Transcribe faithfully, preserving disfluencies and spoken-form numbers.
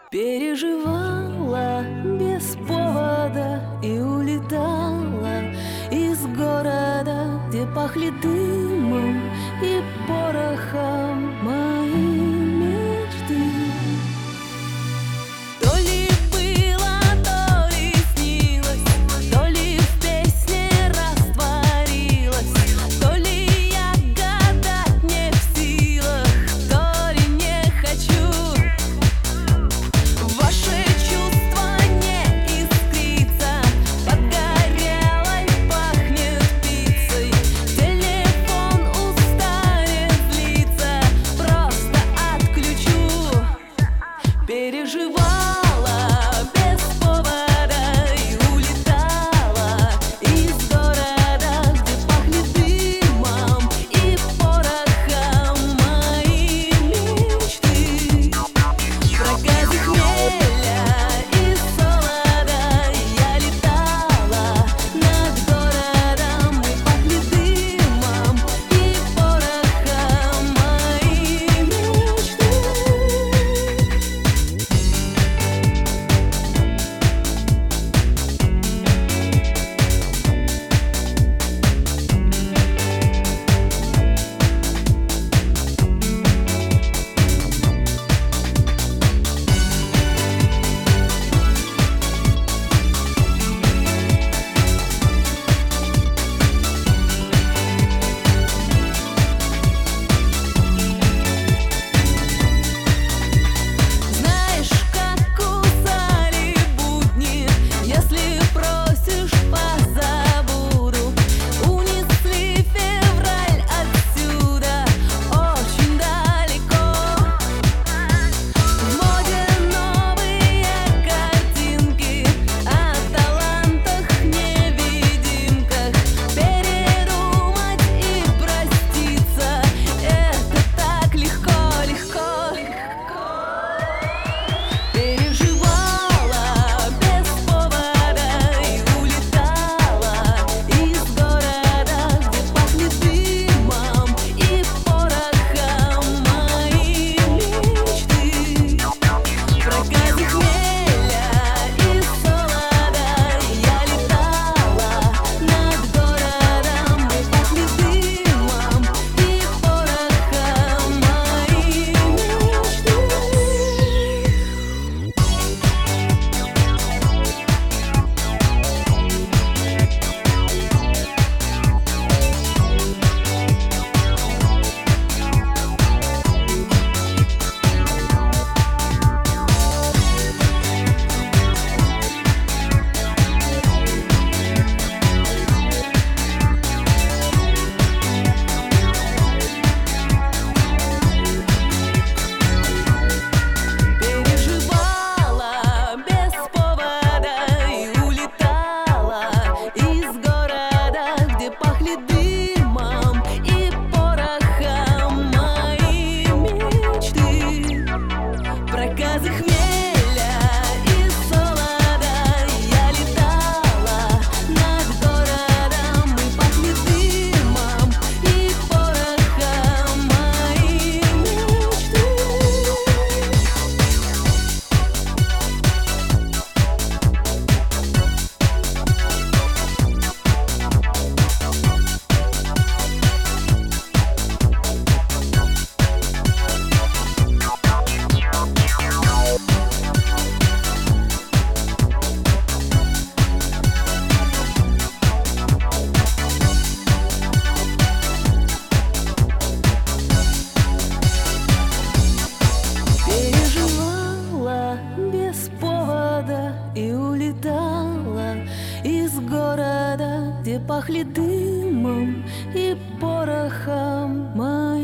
Переживала без повода и улетала из города, где пахли дымом и порохом мои мечты. То ли было, то ли снилось, то ли в песне растворилась, то ли я гадать не в силах, то ли не хочу. Ваши чувства не искрится, подгорелой пахнет пиццей. Телефон устанет злиться, просто отключу. Переживала без повода и улетала из города, где пахнет дымом и порохом мои мечты. Проказы хмеля и солода я летала над городом, и пахли дымом и порохом мои мечты. Знаешь, как кусали будни, если просишь, позабуду. Унесли февраль отсюда, очень далеко. В моде новые картинки о талантах-невидимках. Передумать и проститься — это так легко, легко, легко. Переживала без повода и улетала из города, где пахнет дымом и порохом мои мечты. Проказы хмеля и солода я летала над городом, и пахли дымом и порохом мои мечты. Переживала без повода и улетала из города, где пахли дымом и порохом мои мечты. Проказы хмеля и солода я летала над городом, и пахли дымом и порохом мои мечты. Переживала без повода и улетала из города, где пахли дымом и порохом мои